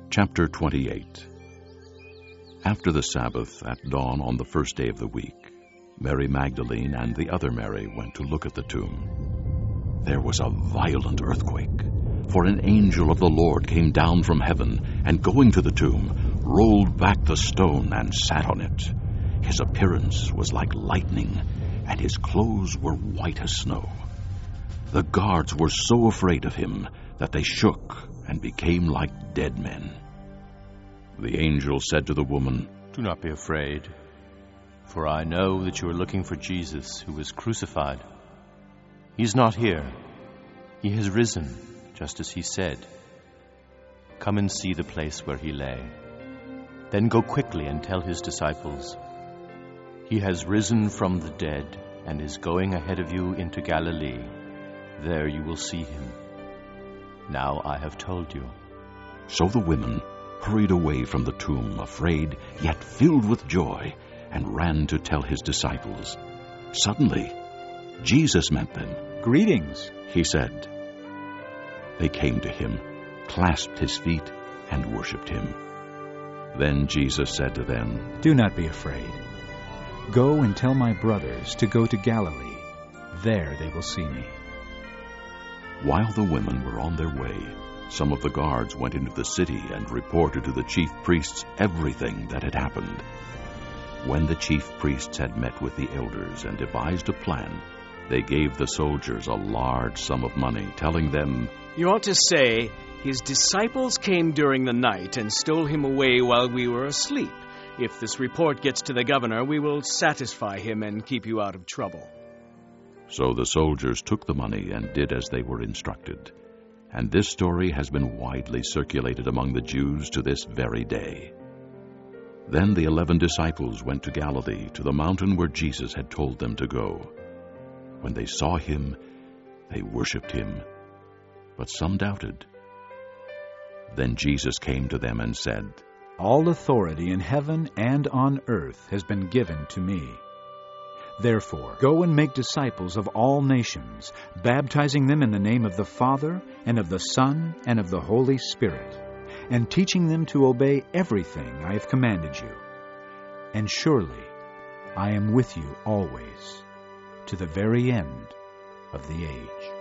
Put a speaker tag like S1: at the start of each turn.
S1: Chapter 28. After the Sabbath, at dawn on the first day of the week, Mary Magdalene and the other Mary went to look at the tomb. There was a violent earthquake, for an angel of the Lord came down from heaven, and going to the tomb, rolled back the stone and sat on it. His appearance was like lightning, and his clothes were white as snow. The guards were so afraid of him that they shook and became like dead men. The angel said to the woman,
S2: "Do not be afraid, for I know that you are looking for Jesus who was crucified. He is not here. He has risen, just as he said. Come and see the place where he lay. Then go quickly and tell his disciples, he has risen from the dead and is going ahead of you into Galilee. There you will see him. Now I have told you."
S1: So the women hurried away from the tomb, afraid, yet filled with joy, and ran to tell his disciples. Suddenly, Jesus met them.
S3: "Greetings,"
S1: he said. They came to him, clasped his feet, and worshipped him. Then Jesus said to them,
S3: "Do not be afraid. Go and tell my brothers to go to Galilee. There they will see me."
S1: While the women were on their way, some of the guards went into the city and reported to the chief priests everything that had happened. When the chief priests had met with the elders and devised a plan, they gave the soldiers a large sum of money, telling them,
S4: "You ought to say, his disciples came during the night and stole him away while we were asleep. If this report gets to the governor, we will satisfy him and keep you out of trouble."
S1: So the soldiers took the money and did as they were instructed. And this story has been widely circulated among the Jews to this very day. Then the 11 disciples went to Galilee, to the mountain where Jesus had told them to go. When they saw him, they worshipped him, but some doubted. Then Jesus came to them and said,
S3: "All authority in heaven and on earth has been given to me. Therefore, go and make disciples of all nations, baptizing them in the name of the Father, and of the Son, and of the Holy Spirit, and teaching them to obey everything I have commanded you. And surely I am with you always, to the very end of the age."